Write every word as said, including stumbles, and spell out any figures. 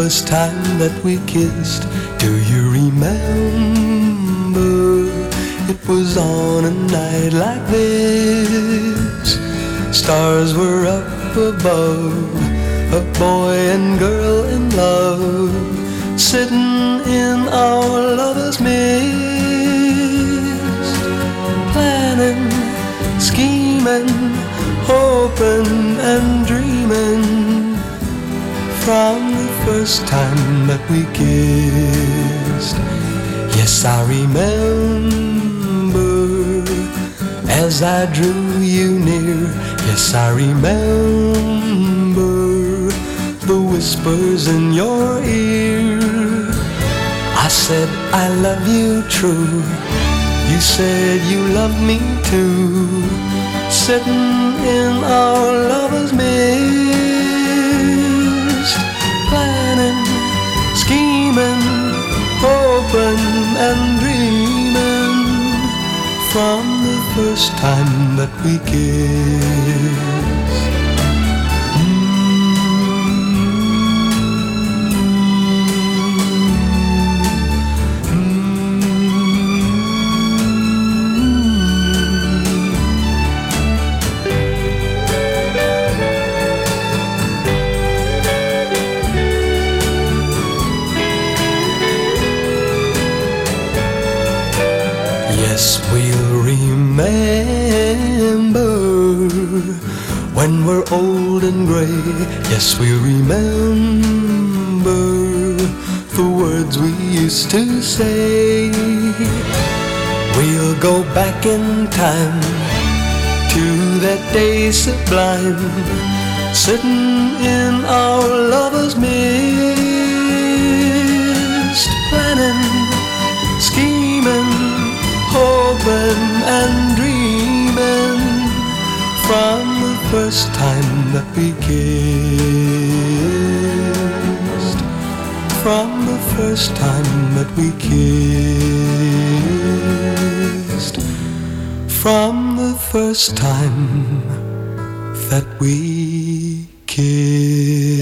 first time that we kissed. Do you remember? It was on a night like this. Stars were up above, a boy and girl in love, sitting in our lover's mist, planning, scheming, hoping and dreaming, from the first time that we kissed. Yes, I remember as I drew you near. Yes, I remember the whispers in your ear. I said I love you true. You said you loved me too. Sitting in our lover's mist, planning, scheming, hoping and dreaming, from the first time that we kissed. Yes, we'll remember when we're old and gray. Yes, we'll remember the words we used to say. We'll go back in time to that day sublime, sitting in our lover's mist, planning, scheming, hoping and dreaming, from the first time that we kissed. From the first time that we kissed. From the first time that we kissed.